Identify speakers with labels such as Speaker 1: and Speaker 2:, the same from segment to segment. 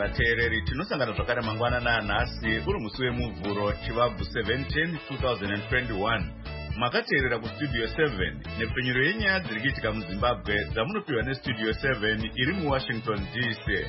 Speaker 1: vateereri, tinosangana zvakare mangwanana nhasi uri musi wemuvhuro chivabvu 17 2021. Makateerera kustudio 7 nepfenyuro yenyaya dziri kuitika muzimbabwe dzamunopiwa nestudio 7 iri muwashington DC.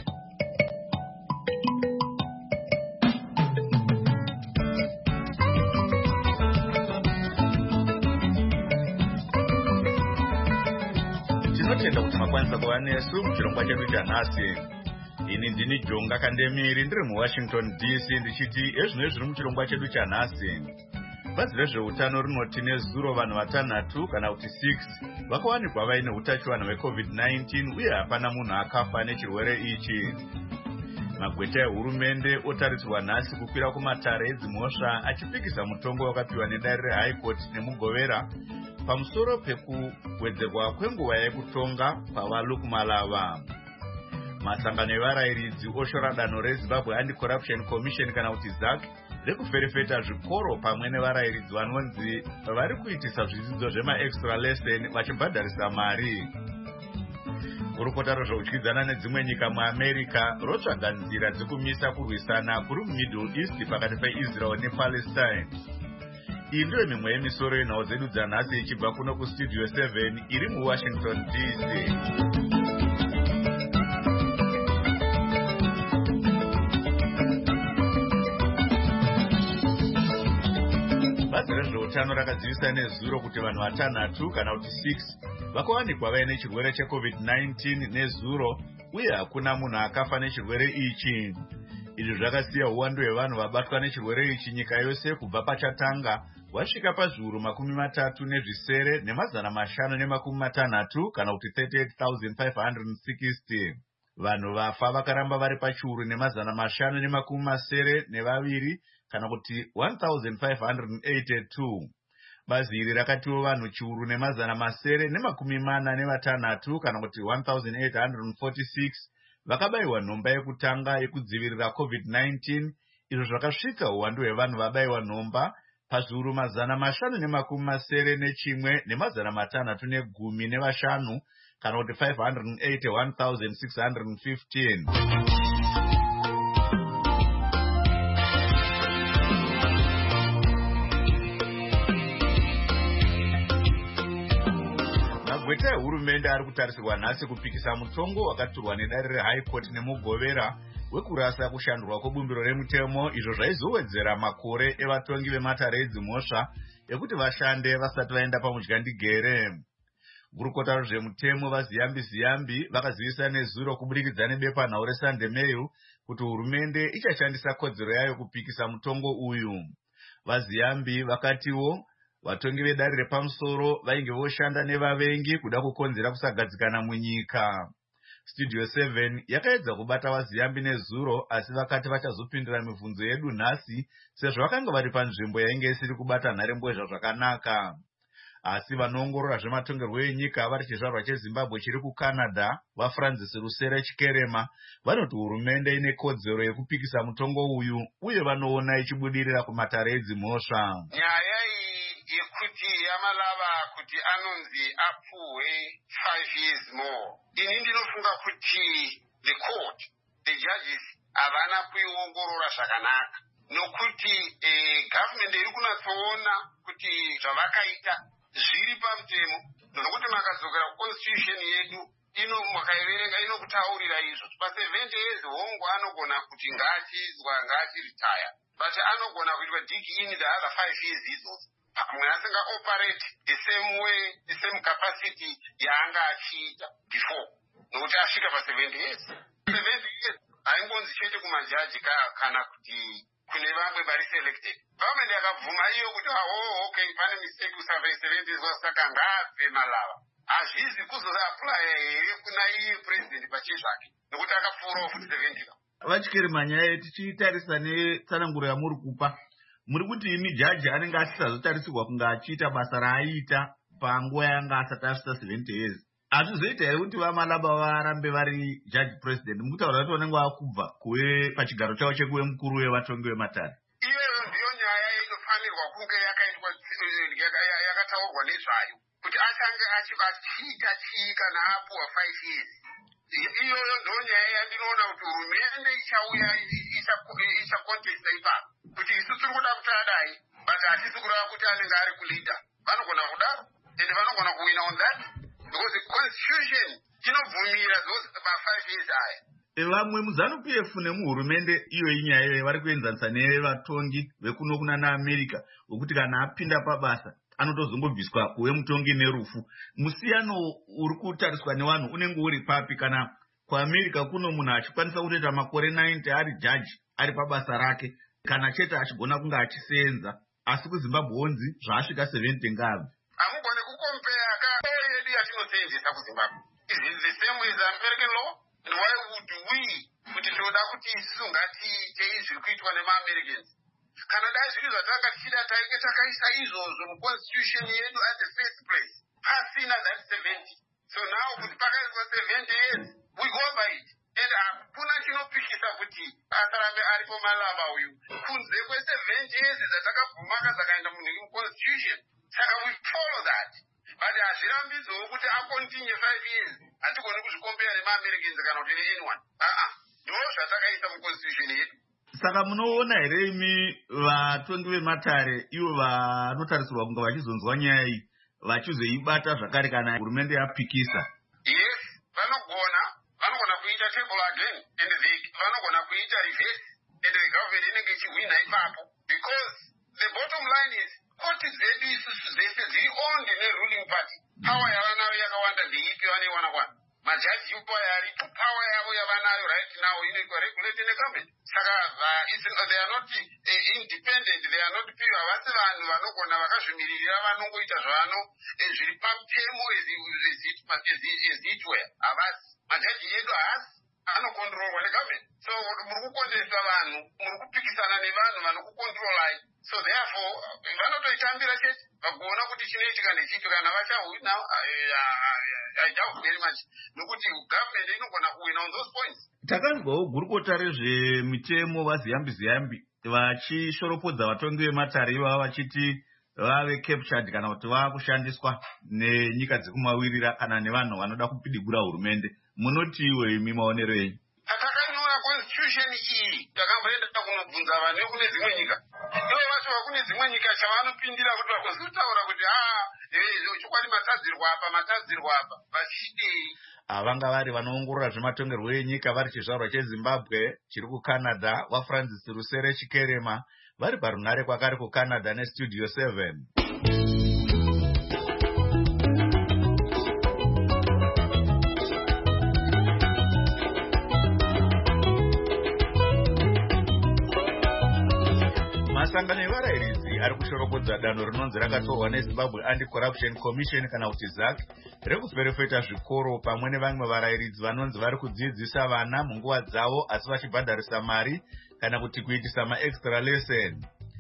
Speaker 1: Tinotenda kuti makwanisa kuva nesu muchirongwa chedu chanhasi. Ini ndini Jonga Kandemiri ndiri muWashington DC ndichiti ezvino zviri muchirongwa chedu chanhasi. Bazi rezveutano rinoti nezuro vanhu vatanhatu kana kuti 6 vakawanikwa vaine utachiwana hweCovid-19 uye hapana munhu akafa nechirwere ichi. Magweta ehurumende otarisirwa nhasi kukwira kumatare edzimhosva achipikisa mutongo wakapiwa nedare reHigh Court nemugovera pamusoro pekuwedzerwa kwenguva yekutonga pavalukumalava. Masangano evarayiridzi oshora danho reZimbabwe Anti-Corruption Commission kana kuti ZAC rekuferefeta zvikoro pamwe nevarayiridzi vanonzi vari kuitisa zvidzidzo zvema-extra lesson vachibhadharisa mari. Gurukota rozvoutyiddzana nedzimwe nyika muAmerica rotsvaga nzira dzekumisa kurwisana kuri muMiddle East pakati peIsrael nePalestine. Iyi ndiyo mimwe yemisoro yenhau dzedu dzanhasi ichibva kuno kustudio 7 iri muWashington DC. Bazi rezveutano rakadzivisa nezuro kuti vanhu vatanhatu kana kuti 6 vakawanikwa vaine chirwere cheCovid-19 nezuro uye hakuna munhu akafa nechirwere ichi. Izvi zvakasiya uwandu hwevanhu vabatwa nechirwere ichi nyika yose kubva pachatanga wasvika pazviuru 30 nemazana 560 kana kuti 38,560. Vanhu vafa vakaramba vari pachiuru nemazana 572 kana kuti 1,582. Bazi iri rakatiwo vanhu chiuru nemazana 446 kana kuti 1,846 vakabayiwa nhomba yekutanga yekudzivirira COVID-19, izvo zvakasvika uwandu hwevanhu vabayiwa nhomba pazviuru 571 nemazana 615 kana kuti 581,615. Magweta ehurumende ari kutarisirwa nhasi kupikisa mutongo wakaturwa nedare reHigh Court nemugovera wekurasa kushandurwa kwebumbiro remutemo izvo zvaizowedzera makore evatongi vematare edzimhosva ekuti vashande vasati vaenda pamudyandigere. Gurukota rezvemutemo vaZiyambi vakazivisa nezuro kubudikidza nebepanhau reSunday Mail kuti hurumende ichashandisa kodzero yayo kupikisa mutongo uyu. VaZiyambi vakatiwo vatongi vedare repamusoro vainge voshanda nevavengi kuda kukonzera kusagadzikana munyika. Studio 7 yakaedza kubata vaZiyambi nezuro asi vakati vachazopindira mibvunzo yedu nhasi sezvo vakanga vari panzvimbo yainge isiri kubata nharembozha zvakanaka. Asi vanoongorora zvematongerwo enyika vari chizvarwa cheZimbabwe chiri kuCanada vaFrancis Rusere Chikerema vanoti hurumende ine kodzero yekupikisa mutongo uyu uye vanoona ichibudirira kumatare edzimhosva.
Speaker 2: Nyaya yekuti yamalava kuti anonzi apuhwe 5 years more, ini ndinofunga kuti the court, the judges havana kuiongorora zvakanaka, nokuti government iri kunatsoona kuti zvavakaita zviri pamutemo, nokuti makadzokera kuconstitution yedu makaiverenga inokutaurira izvo pa 70 years hongu anogona kuti ngachiritaya, but anogona kuitwa dig in the other 5 years izvozvo pamwe asinga operate the same way, the same capacity yaanga achiita before, nokuti asvika pa 70 years. 70 years haingonzi chete kumajaji kana kuti kune vamwe vari selected. Government yakabvuma iyo kuti okay, pane mistake kusurvey 70 years saka ngaabve malava. Hazvizi kuzoapply here kuna iye president pachezvake nokuti akapfuura futi 70.
Speaker 1: Vachikerema nyaya tichitarisa netsananguro yamuri kupa, muri kuti imi jaji anenge asisazotarisirwa kunge achiita basa raaita panguva yanga asati asvika 70 years. Hazvizoita here kuti vamalaba varambe vari judge president mukutaura kuti vanenge vakubva kuve pachigaro chavo chekuve mukuru wevatongi vematare?
Speaker 2: Iyoyo ndiyo nyaya inofanirwa kunge yakaitwa yakataurwa nezvayo kuti achange achiita kana apuwa 5 years iyoyo ndo nyaya yandinoona kuti hurumende ichauya ichakontesta ipapo kuti isu tiri kuda kuti adai but hatisi kureva kuti anenge ari kulida. Vanogona kudaro and vanogona kuwina on that because the constitution inobvumira those ma5 years aya.
Speaker 1: Vamwe muZANU-PF nemuhurumende iyo inyaya vari kuenzanisa nevatongi vekuno kuna naAmerica wekuti kana apinda pabasa anotozongobviswa kuve mutongi nerufu. Musiyano uri kutariswa nevanhu unenge uri papi? Kana kuAmerica kuno munhu achikwanisa kutoita makore 90 ari jaji ari pabasa rake kana chete achigona kunge achisenza, asi kuZimbabwe onzi zvasvika 70 ngabvi.
Speaker 2: Hamugone kukompea law yedu yatinoseenzesa kuZimbabwe is the same with American law. And why would we kuti toda kuti isusu ngatiite zviri kuitwa nemaAmericans? Kana dai zviri zvatanga tichida tainge takaisa izvozvo muconstitution yedu at the first place pasina that 70. So now kuti pakaiswa 70 years we go by it. And hakuna chinopikisa kuti asarambe aripo malava uyu kunze kwe-70 years dzatakabvumaka dzakaenda muconstitution. Saka we follow that. But hazvirambidzowo kuti akontinue 5 years. Hatigoni kuzvikombera nemaAmericans kana kuti ne-anyone. Ndo zvatakaisa muconstitution yedu.
Speaker 1: Saka munoona here imi vatongi vematare ivo vanotarisirwa kunge vachizonzwa nyaya iyi vachizoibata zvakare kana hurumende yapikisa?
Speaker 2: Yes, vanogona kuita table again and vanogona kuita reverse and the government inenge ichihwina ipapo because the bottom line is koti dzedu isusu dzese dziri owned neruling party. Power yavanayo yakawanda ndeipi vaneiwana kwana? Majaji ipo yaripo, power yavo yavanayo right now inoitwa regulated negovernment. Saka they are not independent, they are not pure. Havasi vanhu vanogona vakazvimiririra vanongoita zvavano zviri pamutemo eziitwe. Havasi. Majaji edu haasi anokontrolwa negovernment. So muri kukondesa vanhu, muri kupikisana nevanhu vanokukontrolai. So therefore vanotoitambira chete vakuona kuti chinoitika nechiito kana vachahwina I doubt very much nokuti government inogona kuwina on those points.
Speaker 1: Takanzwawo gurukota rezvemitemo vaZiyambi vachishoropodza vatongi vematare ivava vachiti vave captured kana kuti vava kushandiswa nenyika dzekumawirira kana nevanhu vanoda kupidigura hurumende. Munotiwo imi maonero enyu?
Speaker 2: Takanyora constitution iyi takamboenda kunobvunza vanhu vekune dzimwe nyika. Ivo vacho vakune dzimwe nyika chavanopindira kuti vakozitaura kuti chokwadi matadzirwa apa vachidei.
Speaker 1: Vanga vari vanoongorora zvematongerwo enyika vari chizvarwa cheZimbabwe chiri kuCanada, vaFrancis Rusere Chikerema vari parunhare kwakari kuCanada neStudio 7. Masangano evarayiridzi ari kushoropodza danho rinonzi rakatorwa neZimbabwe Anti-Corruption Commission kana kuti ZAC rekuferefeta zvikoro pamwe nevamwe varayiridzi vanonzi vari kudzidzisa vana munguva dzavo asi vachibhadharisa mari kana kuti kuitisa maextra lesson.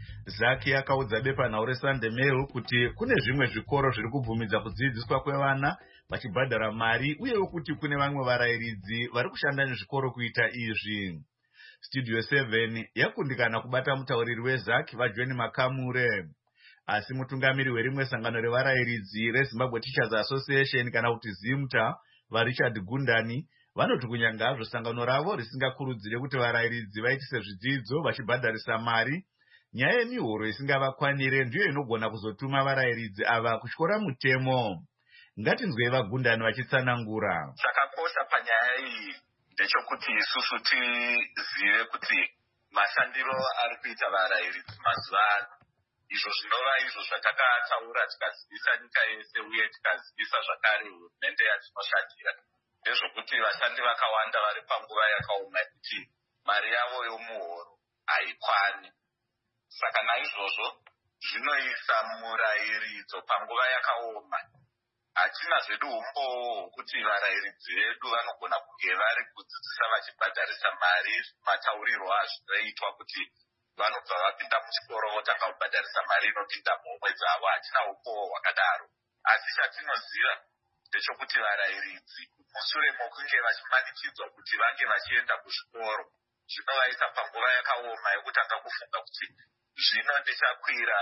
Speaker 1: ZAC yakaudza bepanhau reSunday Mail kuti kune zvimwe zvikoro zviri kubvumidza kudzidziswa kwevana vachibhadhara mari uyewo kuti kune vamwe varayiridzi vari kushanda nezvikoro kuita izvi. Studio 7 yakundikana kubata mutauriri weZAC vaJohn Makamure, asi mutungamiri werimwe sangano revarayiridzi reZimbabwe Teachers Association kana kuti ZIMTA vaRichard Gundani vanoti kunyange hazvo sangano ravo risingakurudzire kuti varayiridzi vaitise zvidzidzo vachibhadharisa mari, nyaya yemihoro isingavakwanire ndiyo inogona kuzotuma varayiridzi ava kutyora mutemo. Ngatinzwei vaGundani vachitsanangura.
Speaker 3: Chakakosha panyaya iyi ndechekuti isusu tizive kuti mashandiro ari kuita varayiridzi mazuva ano, izvo zvinova izvo zvatakataura tikazivisa nyika yese uye tikazivisa zvakare hurumende yatinoshandira, ndezvokuti vashandi vakawanda vari panguva yakaoma kuti mari yavo yomuhoro haikwani. Saka naizvozvo zvinoisa murayiridzo panguva yakaoma. Hatina zvedu umbowo hwokuti varayiridzi vedu vanogona kunge vari kudzidzisa vachibhadharisa mari mataurirwo azvinoitwa kuti vanobva vapinda muchikoro votanga kubhadharisa mari inopinda muhomwe dzavo. Hatina umbowo hwakadaro. Asi chatinoziva ndechekuti varayiridzi mushure mokunge vachimanikidzwa kuti vange vachienda kuzvikoro zvinovaisa panguva yakaoma yekutanga kufunga kuti zvino ndichakwira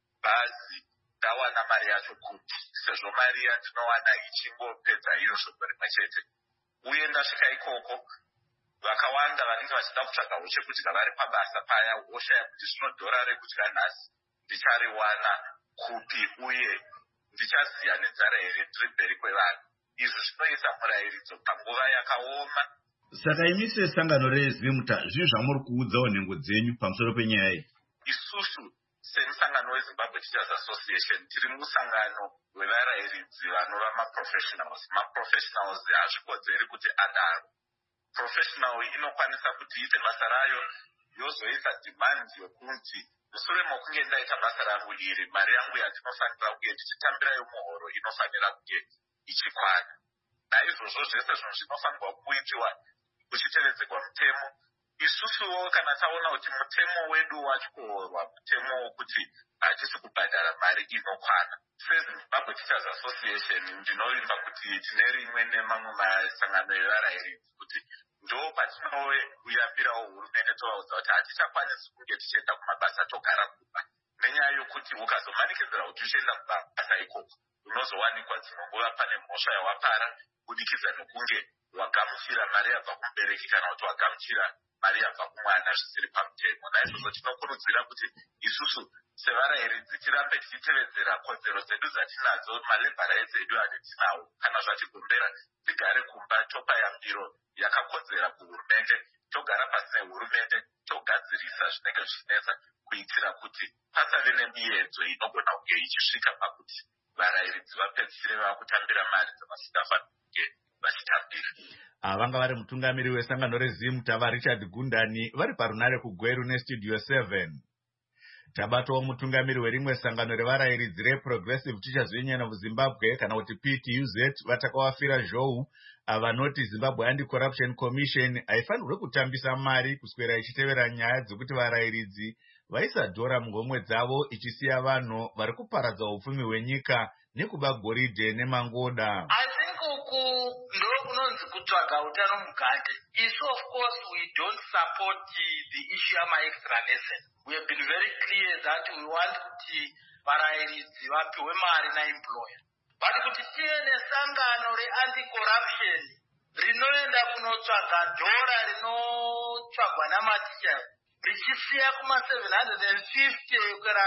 Speaker 3: bhazi ndawana mari yacho kuti sezvo mari yatinowana ichingopedza iyo shoko rimwe chete. uye ndasvika ikoko vakawanda vanenge vachida kutsvagawo chekudya vari pabasa paya voshaya kuti zvino dhora rekudya nhasi ndichariwana kupi uye ndichaziya nenzara here ndiri mberi kwevanhu. Izvi zvinoisa murayiridzo panguva yakaoma.
Speaker 1: Saka imi sesangano reZimuta zvii zvamuri kuudzawo nhengo dzenyu pamusoro penyaya iyi?
Speaker 3: Isusu semusangano weZimbabwe Teachers Association tiri musangano wevarayiridzi vanova maprofessionals. Maprofessionals hazvikodzeri kuti adaro. Professional inokwanisa kuti iite basa rayo yozoisa demand yokuti mushure mokunge ndaita basa rangu iri, mari yangu yandinofanira kunge ndichitambirayo muhoro inofanira kunge ichikwana. Naizvozvo zvese zvinhu zvinofanirwa kuitiwa kuchitevedzerwa mutemo. Isusuwo kana taona kuti mutemo wedu watyorwa, mutemo wokuti hatisi kubhadhara mari inokwana, seZimbabwe Teachers Association ndinovimba kuti tine rimwe nemamwe masangano evarayiridzi kuti ndo patinouyaambirawo hurumende tovaudza kuti hatichakwanisi kunge tichienda kumabasa togara kumba, nenyaya yokuti ukazomanikidzira kuti uchienda kumabasa ikoko unozowanikwa dzimwe nguva pane mhosva yawapara kubudikidza nokunge wagamuchira mari yabva kumubereki kana kuti wagamuchira mari yabva kumwana zvisiri pamutemo. Naizvozvo tinokurudzira kuti isusu sevarayiridzi tirambe tichitevedzera kodzero dzedu dzatinadzo, malabor rights edu atinawo. Kana zvatigombera tigare kumba topa yambiro yakakodzera kuhurumende, togara pasi nehurumende, togadzirisa zvinenge zvichinetsa kuitira kuti pasave nemiedzo inogona kunge ichisvika pakuti varayiridzi vapedzisire vakutambira mari dzavasikafanira kunge vachitambira.
Speaker 1: Vanga vari mutungamiri wesangano reZimuta vaRichard Gundani vari parunare kuGweru neStudio 7. Tabatawo mutungamiri werimwe sangano revarayiridzi reProgressive Teachers Union of Zimbabwe kana kuti PTUZ vatakawafira zhou vanoti Zimbabwe Anti-Corruption Commission haifanirwe kutambisa mari kuswera ichitevera nyaya dzekuti varayiridzi vaisa dhora mungomwe dzavo ichisiya vanhu vari kuparadza upfumi hwenyika nekuba goridhe nemangoda.
Speaker 4: Ndokunonzi kutsvaga utano mugate. Isu of course we don't support the issue yama-extra lesson. We have been very clear that we want kuti varayiridzi vapiwe mari naemployer. But kuti tive nesangano re-anti-corruption rinoenda kunotsvaga dhora rinotsvagwa namaticha richisiya kuma750 kwera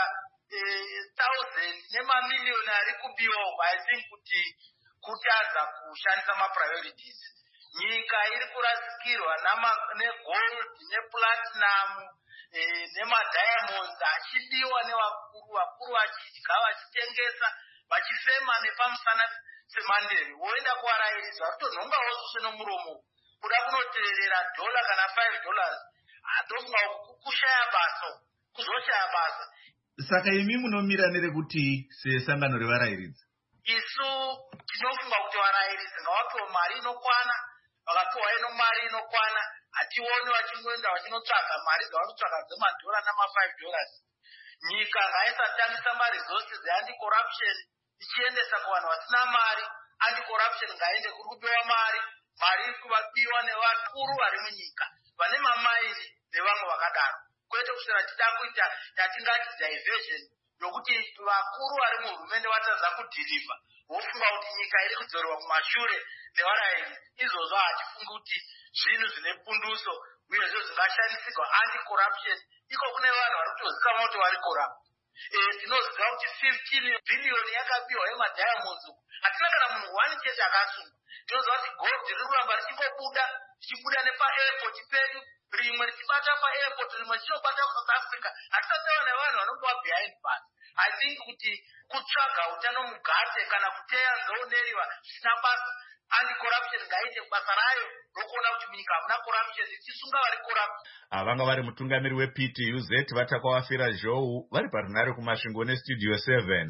Speaker 4: 1000 nemamiliyoni ari kubiwa, I think kuti kutadza kushandisa mapriorities. Nyika iri kurasikirwa negold neplatinum nemadiamonds achidiwa nevakuru vachidya vachitengesa vachifema nepamusana semanderi. Woenda kuvarayiridzi vakutonhongawo suse nomuromo kuda kunoteerera $1 kana $5 ndofunga kushaya basa, kuzoshaya basa.
Speaker 1: Saka imi munomira nerekuti sesangano revarayiridzi?
Speaker 4: Isu tinofunga kuti varayiridzi ngavapiwe mari inokwana, vakapiwa ino mari inokwana hationi vachinoenda vachinotsvaga mari dzavanotsvaga dzema$1 nama$5. Nyika ngaisatambisa maresources eanti-corruption ichiendesa kuvanhu vasina mari. Anti-corruption ngaende kuri kupiwa mari iri kuvapiwa nevakuru vari munyika vane mamaini nevamwe vakadaro, kwete kusvika tichida kuita yatingati diversion yokuti vakuru vari muhurumende vatadza kudhirivha vofunga kuti nyika iri kudzorerwa kumashure nevarayiridzi. Izvozvo hatifungi kuti zvinhu zvine punduso uye zvo zvingashandisirwa anti-corruption. Iko kune vanhu vari kutozikanwa kuti vari corrupt. Tinoziva kuti 15 billion yakapiwa yemadiamonds. Hatina kana munhu 1 chete akasungwa. Tinoziva kuti gold riri kuramba richibuda nepa-airport pedu, rimwe richibata pa-airport, rimwe richinobata kuSouth Africa. Hatisateva nevanhu vanongowa behind bars. I think kuti kutsvaga utano mugate kana kuteya nzooneriwa zvisina basa, anti-corruption ngaite basa rayo rokuona kuti munyika hamuna corruption ichisunga vari corrupt.
Speaker 1: Vanga vari mutungamiri wePTUZ vatakawafira zhou vari parunare kumasvingo neStudio 7.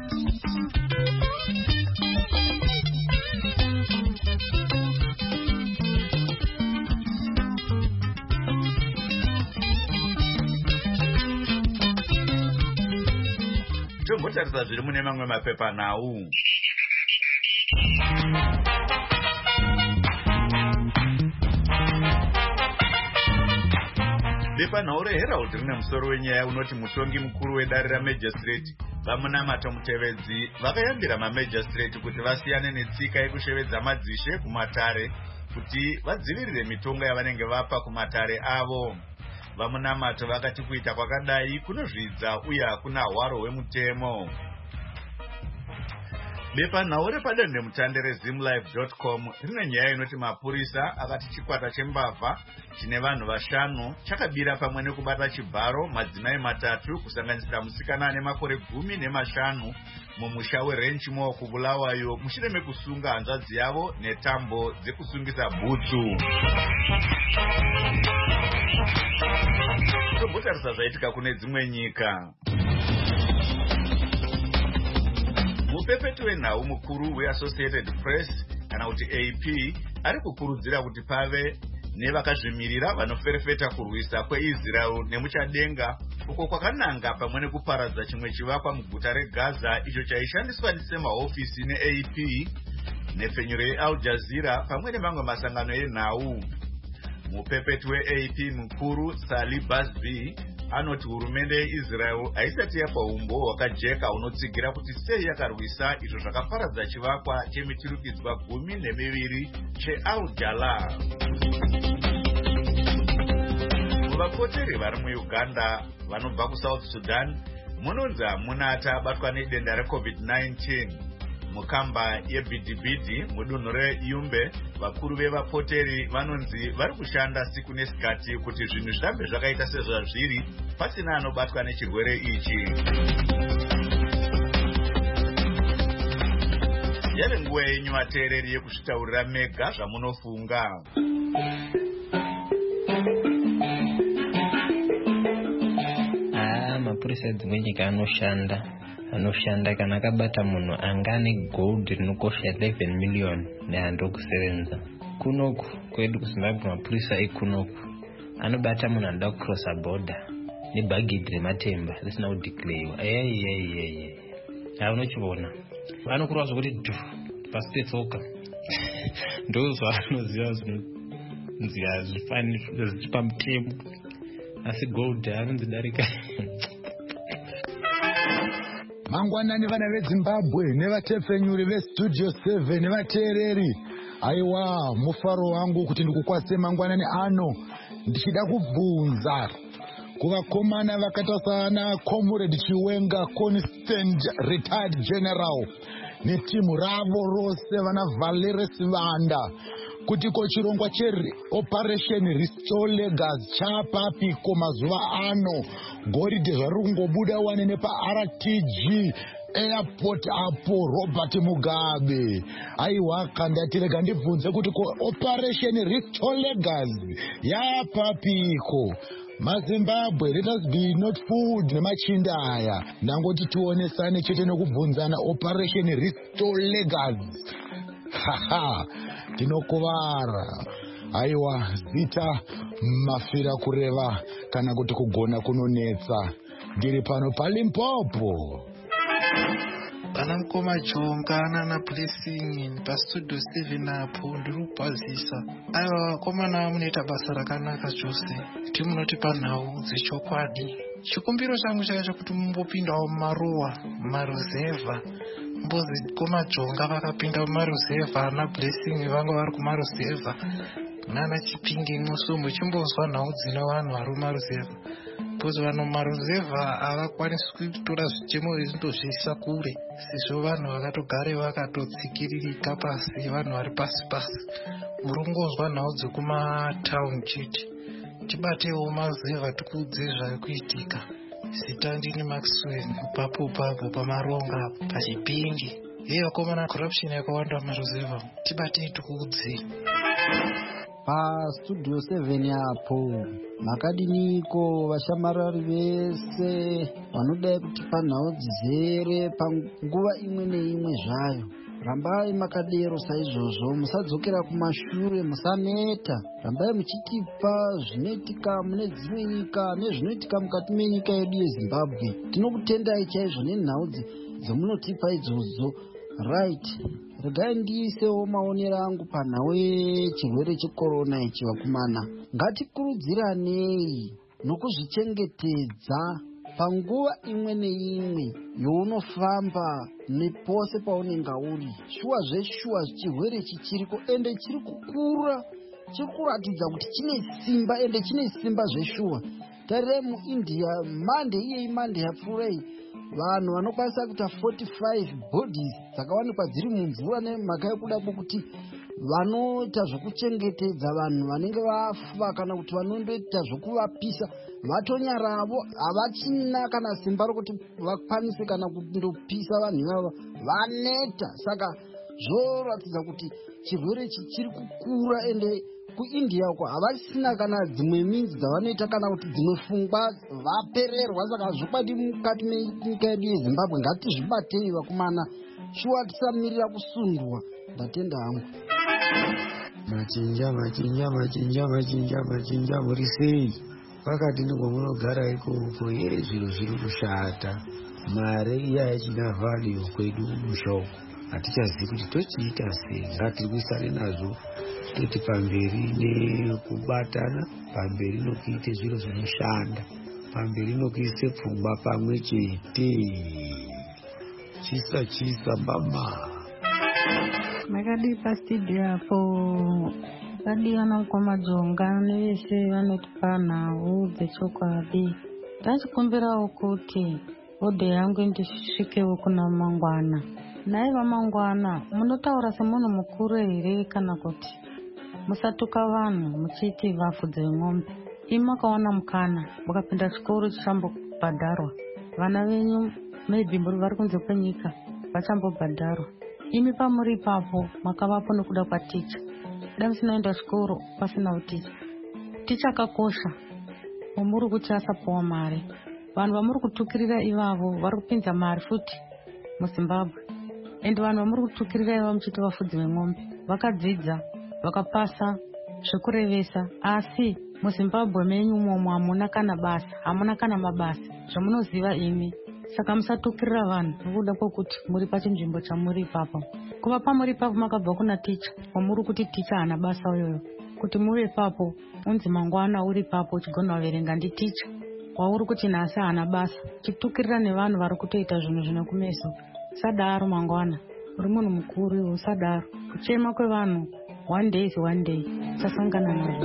Speaker 1: Tombotarisa zviri mune mamwe mapepa nhau. Bepanhau reHerald rine musoro wenyaya unoti mutongi mukuru wedare ramajistrate vamunamata mutevedzi vakayambira mamajistrate kuti vasiyane netsika yekushevedza madzishe kumatare kuti vadzivirire mitongo yavanenge vapa kumatare avo. Vamunamato vakati kuita kwakadai kunozvidza uye hakuna hwaro hwemutemo. Bepanhau repadandemutande rezimlive.com rine nyaya inoti mapurisa akati chikwata chembavha chine vanhu 5 chakabira pamwe nekubata chibharo madzimai 3 kusanganisira musikana ane makore 15 mumusha werenchi mo kubulawayo mushure mekusunga hanzvadzi yavo netambo dzekusungisa bhutsu. Tombotarisa zvaitika kune dzimwe nyika. Mupepeti wenhau mukuru weAssociated Press kana kuti AP ari kukurudzira kuti pave nevakazvimirira vanoferefeta kurwisa kweIsrael nemuchadenga uko kwakananga pamwe nekuparadza chimwe chivakwa muguta reGaza icho chaishandiswa semahofisi neAP nepfenyuro yeAl Jazeera pamwe nemamwe masangano enhau. Mupepeti weAP mukuru Sali Basbi anoti hurumende yeIsrael haisati yapa umbo hwakajeka unotsigira kuti sei yakarwisa izvo zvakaparadza chivakwa chemiturikidzwa 12 cheAl Jalal. Muvapoteri vari muUganda vanobva kuSouth Sudan munonzi hamunati abatwa nedenda reCovid-19. Mukamba yeBhidhibhidhi mudunhu reYumbe vakuru vevapoteri vanonzi vari kushanda siku nesikati kuti zvinhu zvirambe zvakaita sezvazviri pasina anobatwa nechirwere ichi. Yave nguva yenyu vateereri yekuzvitaurira mega zvamunofunga.
Speaker 5: Mapurisa dzimwe nyika anoshanda kana akabata munhu angane gold rinokosha 11 million nehandokusevenza. Kunoku kwedu kuZimbabwe mapurisa ekunoku anobata munhu anoda kucrossa border nebhagidhi rematemba risina kudhikireiwa. Unochiona vanokurwa zvokuti pasi petsoka ndo zvaanoziva zvinonzi hazvifani pamutemo, asi gold anonzidarika.
Speaker 6: Mangwanani vana veZimbabwe nevatepfenyuri veStudio 7 nevateereri, aiwa mufaro wangu kuti ndikukwase mangwanani ano ndichida kubvunza kuvakomana vakaita sana Comrade Chiwenga Constant Retired General netimu ravo rose vana Valeris Vanda kuti kochirongwa cheOperation Restore Legacy chapapiko mazuva ano. Goridhe zvari kungobuda wane nepaRTG airport apo Robert Mugabe. Aiwa kandatirega ndibvunze kuti Operation Restore Legacy yapapiko. MaZimbabwe, let us be not fooled nemachinda aya. Ndangoti tionesane chete nekubvunzana Operation Restore Legacy. Tinokovara. Aiwa zita mafira kureva kana kuti kugona kunonetsa. Ndiri pano paLimpopo.
Speaker 7: Pana mukoma Jonga na Blessing paStudio 7 apo ndiri kupazisa. Aiwa vakomana munoita basa rakanaka chose. Timunoti panhau dzechokwadi. Chikumbiro changu chaicho kuti mumbopindawo mumaruwa maruzevha. Mbozi koma Jonga vakapinda mumaruzevha na Blessing vanga vari kumaruzevha. Nana Chipingi musumu chimbozwa nhau dzina vanhu vari mumaruzevha. Pozi vanhu mumaruzevha havakwanisi kutora zvitemo izvindozviisa kure. Sezvo vanhu vakatogare vakatotsikiririka pasi, vanhu vari pasi pasi. Murongozwa nhau dzekumatauni chete. Tibatewo mazevha tikudze zviri kuitika. Zita ndini Maxwell papo pamaronga paChipingi. Vakomana corruption yakawanda mumaruzevha. Tibate tikudze.
Speaker 8: PaStudio 7 apo makadiniko vashamarari vese vanodai kuti panhau dzizere panguva imwe neimwe zvayo. Rambai makadero saizvozvo, musadzokera kumashure, musaneta. Rambai muchitipa zvinoitika mune dzimwe nyika nezvinoitika mukati menyika yedu yeZimbabwe. Tinokutendai chaizvo nenhau dzomunotipa idzodzo. Right. Regai ndiisewo maonero angu panhau yechirwere chekorona ichi vakomana. Ngatikurudziranei nokuzvichengetedza panguva imwe neimwe younofamba nepose paunenge uri. Shuwa zveshuwa chirwere chichiriko ende chiri kukura, chiri kuratidza kuti chine simba ende chine simba zveshuwa. Tarirai muIndia Monday yapfuura vanhu vanokwanisa kuita 45 bodies dzakawanikwa dziri mumvura nemhaka yekuda kwokuti vanoita zvokuchengetedza vanhu vanenge vafa kana kuti vanondoita zvokuvapisa vatonyaravo havachina kana simba rokuti vakwanise kana kundopisa vanhu ivava, vaneta. Saka zvoratidza kuti chirwere chiri kukura ende kuIndia uko havasina kana dzimwe minzi dzavanoita kana kuti dzimwe pfungwa vapererwa. Saka zvokwadi mukati menyika yedu yeZimbabwe ngatizvibatei vakomana, shuwa tisamirira kusundwa. Ndatenda hangu.
Speaker 9: Machinja muri sei? Pakati ndiko munogara ikoko here zviro zviri kushata. Mare iya yachina value kwedu mushoko. Hatichazivi kuti tochiita sei. Ngatiri kuisana nazvo toti pamberi nekubatana, pamberi nokuite zviro zvinoshanda, pamberi nokuise pfungwa pamwe chete. Chisa mama.
Speaker 10: Makadi pastudio hapo kadiwa na Mkomajonga nevese vanotipa nhau dzechokwadi. Ndachikumbirawo kuti hodhe yangu ndisvikewo kuna mangwana. Naye vamangwana munotaura semunhu mukuru here kana kuti musatuka vanhu muchiti vafudze ng'ombe? Imi makaona mukana mukapinda chikoro chichambobhadharwa, vana venyu maybe vari kunze kwenyika vachambobhadharwa. Imi pamuri ipapo makavapo nokuda kwaticha. Dai musinaenda chikoro pasina uticha. Ticha akakosha. Muri kuti asapuwa mari. Vanhu vamuri kutukirira ivavo vari kupinza mari futi muZimbabwe. Ende vanhu vamuri kutukirira ivavo muchiti vafudzi veng'ombe vakadzidza vakapasa zvekurevesa, asi muZimbabwe menyu umomo hamuna kana basa, hamuna kana mabasa zvamunoziva imi. Saka musatukirira vanhu nokuda kwokuti muri pachinzvimbo chamuri ipapo. Kuva pamuri ipapo makabva kuna ticha wamuri kuti ticha hana basa uyoyo. Kuti muve ipapo unzi mangwana uri ipapo uchigona kuverenga ndi ticha wauri kuti nhasi hana basa, chitukirira nevanhu vari kutoita zvinhu zvine kumeso. Sadaro mangwana, uri munhu mukuru iwe, sadaro. Kuchema kwevanhu one day is one day. Tasangana nazvo.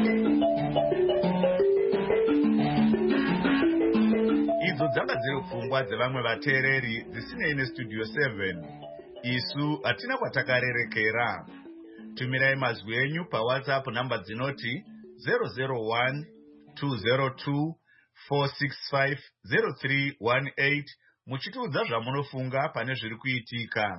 Speaker 1: Idzo dzanga dziri pfungwa dzevamwe vateereri dzisinei nestudio 7. Isu hatina kwatakarerekera. Tumirai mazwi enyu paWhatsApp namba dzinoti 001 202 465 0318 muchitiudza zvamunofunga pane zviri kuitika.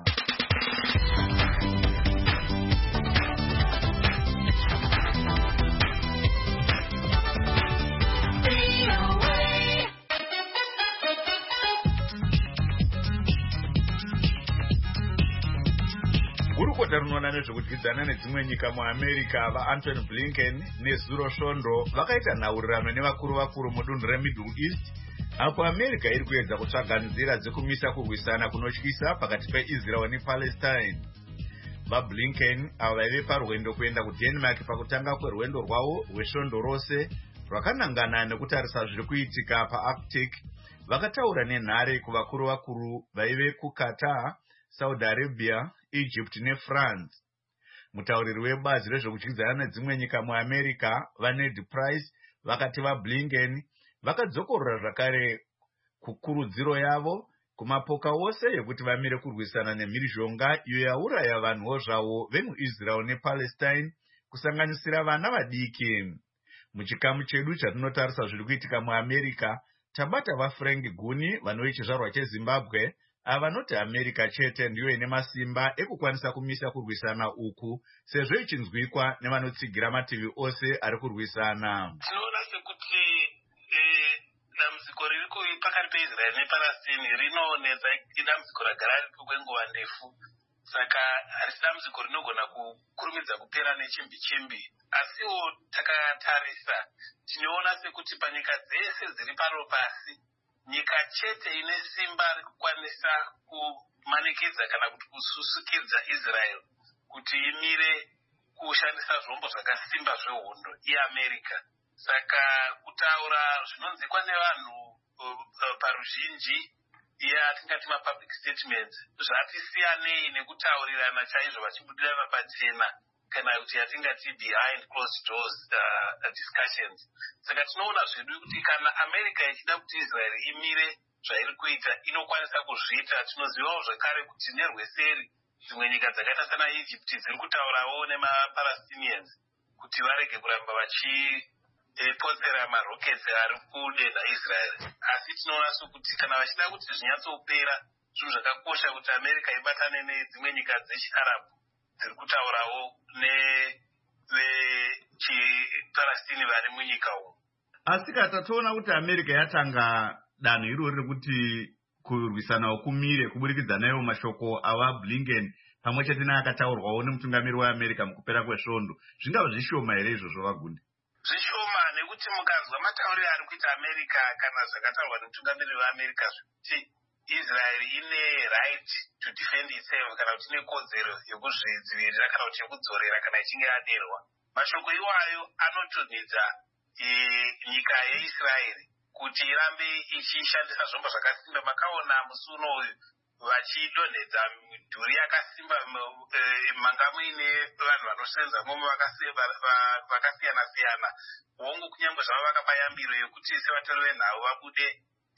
Speaker 1: Gurukota rinoona nezvekudyidzana nedzimwe nyika muAmerica vaAntony Blinken neZuro Shondo vakaita nhaurirano nevakuru mudunhu reMiddle East, apo America iri kuedza kutsvaga nzira dzekumisa kurwisana kunotyisa pakati peIsrael nePalestine. VaBlinken ava vaive parwendo kuenda kuDenmark pakutanga kwerwendo rwavo rwesvondo rose rwakanangana nekutarisa zviri kuitika paArctic. Vakataura nenhare kuvakuru vaive kuQatar, Saudi Arabia, Egypt neFrance. Mutauriri webazi rezvekudyidzana nedzimwe nyika muAmerica vaNed Price vakati vaBlinken vakadzokorora zvakare kukurudziro yavo kumapoka ose ekuti vamire kurwisana nemhirizhonga iyo yauraya vanhuwo zvavo vemuIsrael nePalestine, kusanganisira vana vadiki. Muchikamu chedu chatinotarisa zviri kuitika muAmerica, tabata vaFrank Guni vanove chizvarwa cheZimbabwe avanoti America chete ndiyo ine masimba ekukwanisa kumisa kurwisana uku, sezvo ichinzwikwa nevanotsigira mativi ose ari kurwisana.
Speaker 4: Tinoona sekuti dambudziko riri pakati peIsrael nePalestine rinoonedza idambudziko ragara riripo kwenguva ndefu. Saka harisi dambudziko rinogona kukurumidza kupera nechimbi. Asiwo takatarisa tinoona sekuti panyika dzese dziri pano pasi, nyika chete ine simba rikukwanisa kumanikidza kana kuti kususukidza Israel kuti imire kushandisa zvombo zvakasimba zvehondo iAmerica. Saka kutaura zvinonzikwa nevanhu
Speaker 3: paruzhinji yatingati mapublic statements zvatisiyanei nekutaurirana chaizvo vachibudirana pachena kana kuti yatingati behind closed doors discussions. Saka tinoona zvedu kuti kana America ichida kuti Israel imire zvairi kuita inokwanisa kuzviita. Tinozivawo zvakare kuti nerweseri dzimwe nyika dzakaita sana Egypt dziri kutaurawo nemaPalestinians kuti varege kuramba vachipotsera marockets ari kudenha Israel. Asi tinoona sokuti kana vachida kuti zvinyatsopera zvinhu zvakakosha kuti America ibatane nedzimwe nyika dzechiarabu dziri kutaurawo nevechipalestini vari munyika umu.
Speaker 1: Asi tatoona kuti America yatanga danho irori rekuti kurwisanawo kumire kuburikidza nayo mashoko ava Blinken pamwe chete neakataurwawo nemutungamiri weAmerica mukupera kwesvondo. Zvingava zvishoma here izvozvo vagundi?
Speaker 3: Zvishoma nekuti mukanzwa matauriro ari kuita America kana zvakataurwa nemutungamiri weAmerica zvekuti Israel ine right to defend itself kana kuti ine kodzero yekuzvidzivirira kana kuti yekudzorera kana ichinge yaderwa. Mashoko iwayo anotonedza nyika yeIsraeri kuti irambe ichishandisa zvombo zvakasimba. Makaona musi unoyu vachidonhedza midhuri yakasimba manga muine vanhu vanosenza momo vakasiyana siyana. Hongu kunyange zvavo vakapa yambiro yekuti sevatori venhau vabude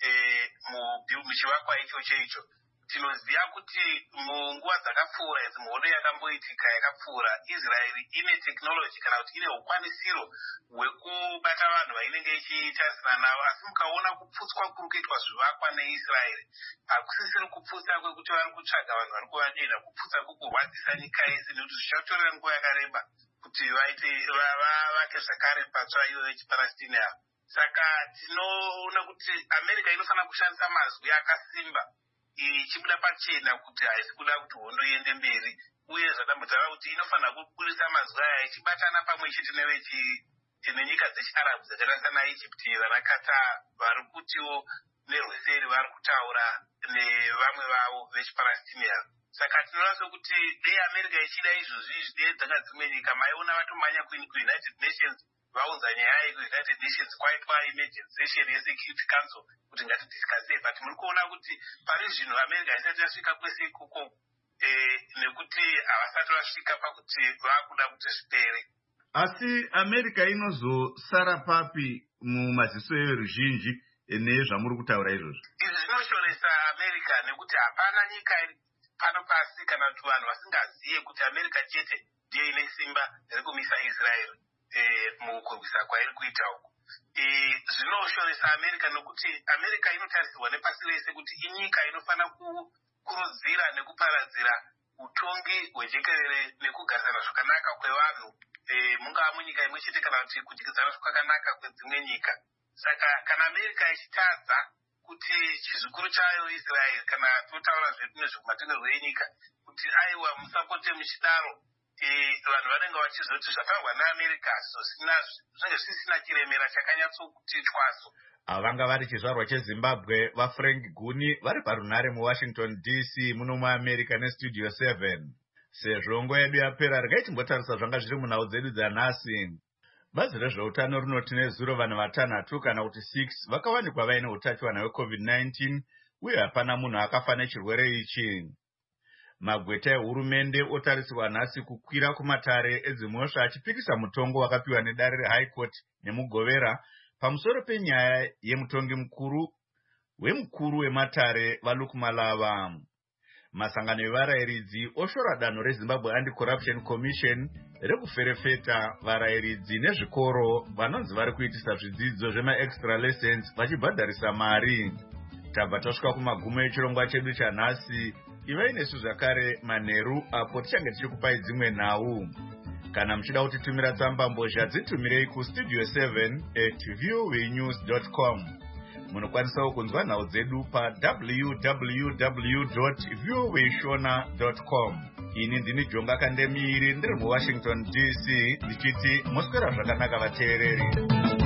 Speaker 3: muchivakwa icho. Tinoziva kuti munguva dzakapfuura idzi muhondo yakamboitika yakapfuura Israeli ine technology kana kuti ine ukwanisiro hwekubata vanhu vainenge ichitarisana navo. Asi mukaona kuputswa kuri kuitwa zvivakwa neIsraeri hakusisiri kuputsa kwekuti vari kutsvaga vanhu vari kuvadenda, kuputsa kwekurwadzisa nyika yese nekuti zvichatorera nguva yakareba kuti vavake zvakare patsva iyo yechiPalestina. Saka tinoona kuti America inofanira kushandisa mazwi akasimba ichibuda pachena kuti haisi kuda kuti hondo iende mberi, uye zvadambudza kuti inofanira kubudisa mazwi aya ichibatana pamwe chete nenyika dzechiarabu dzakaita sana Egypt vana Qatar vari kutiwo nerweseri vari kutaura nevamwe vavo vechipalestinian. Saka tinoona sokuti dei America ichida izvozvi dei dzanga dzimwe nyika maiona vatomhanya kuUnited Nations vaunza nyaya yeUnited Nations kwaitwa emergency session yeSecurity Council kuti ngatidiscusse. But muri kuona kuti pari zvino America isati yasvika kwese ikoko nekuti havasati vasvika pakuti vakuda kuti zvipere.
Speaker 1: Asi America inozosara papi mumaziso eruzhinji nezvamuri kutaura izvozvo?
Speaker 3: Izvi zvinoshoresa America nekuti hapana nyika pano pasi kana kuti vanhu vasingazive kuti America chete ndiyo ine simba rekumisa Israel mukurwisa kwairi kuita uku. Zvinoshoresa America nekuti America inotarisirwa nepasi rese kuti inyika inofanira kukurudzira nekuparadzira utongi hwejekerere nekugarisana zvakanaka kwevanhu mungava munyika imwe chete kana kuti kudyidzana zvakanaka kwedzimwe nyika. Saka kana America ichitadza kuti chizukuru chayo Israel kana totaura zvedu nezvekumatongerwo enyika kuti aiwa musapote muchidaro, vanhu vanenge vachizoti zvataurwa neAmerica zvinenge zvisina chiremera chakanyatsokuti twaso.
Speaker 1: Vanga vari chizvarwa cheZimbabwe vaFrank Guni vari parunhare muWashington DC muno muAmerica neStudio 7. Sezvo nguva yedu yapera regai timbotarisa zvanga zviri munhau dzedu dzanhasi. Bazi rezveutano rinoti nezuro vanhu vatanhatu kana kuti 6 vakawanikwa vaine utachiwana hweCovid-19 uye hapana munhu akafa nechirwere ichi. Magweta ehurumende otarisirwa nhasi kukwira kumatare edzimhosva achipikisa mutongo wakapiwa nedare reHigh Court nemugovera pamusoro penyaya yemutongi mukuru wematare vaLukmalava. Masangano evarayiridzi oshora danho reZimbabwe Anti-Corruption Commission rekuferefeta varayiridzi nezvikoro vanonzi vari kuitisa zvidzidzo zvema-extra lessons vachibhadharisa mari. Tabva tasvika kumagumo echirongwa chedu chanhasi. Ivai nesu zvakare manheru apo tichange tichikupai dzimwe nhau. Kana muchida kutitumira tsamba mbozha dzitumirei kustudio 7@voanews.com. Munokwanisawo kunzwa nhau dzedu pa www.voashona.com. Ini ndini Jonga Kandemiri ndiri muWashington DC ndichiti moswera zvakanaka vateereri.